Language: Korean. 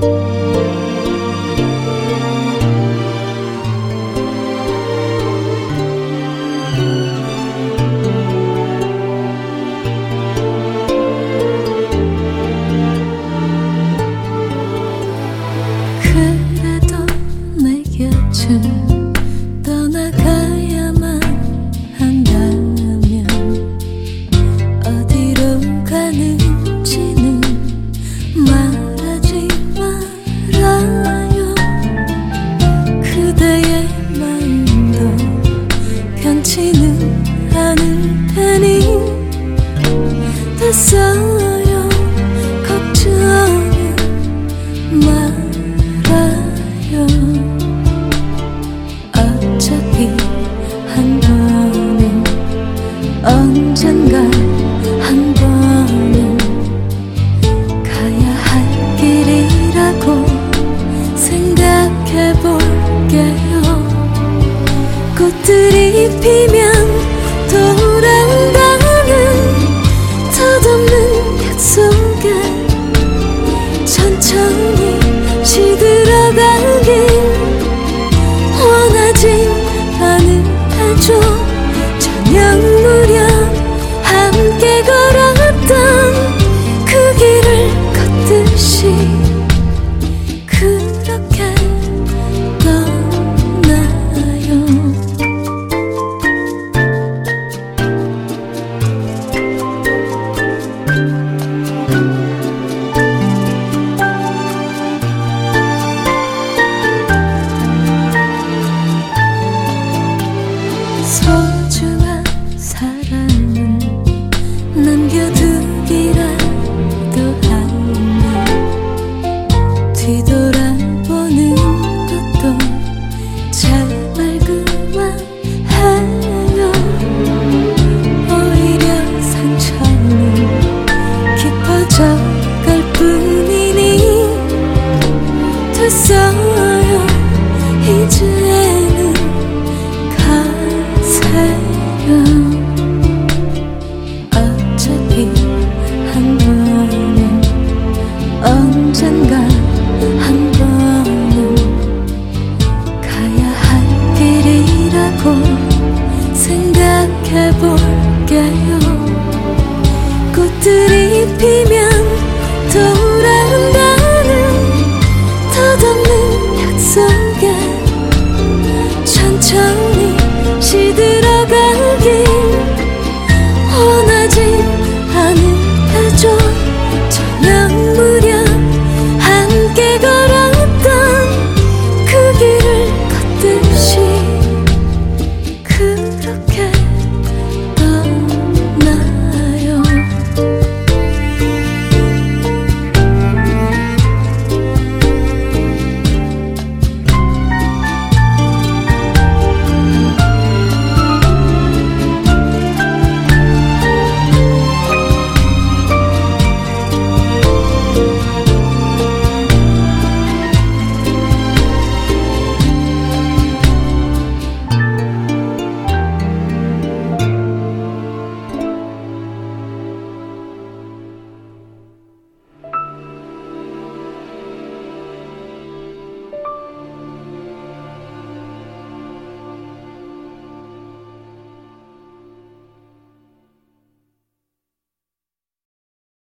떠나가야만 한다면 어디로 가는지는 말하지 말아요. 그대의 마음도 변치는 않을 테니 됐어요. 걱정은 말아요. 어차피 한 번은 언젠가 한 번은 가야 할 길이라고 생각해 볼게요. 꽃들이 피면 돌아온다는 덧없는 약속에 천천히 시들어가길 원하지 않으죠. 저녁 무렵 함께 걸었던 그 길을 걷듯이 그렇게 떠나요. 소중한 사랑은 남겨두기라도 하면 뒤돌아보는 것도 제발 그만해요. 오히려 상처는 깊어져 갈 뿐이니 됐어요. 이제는 어차피 한 번은 언젠가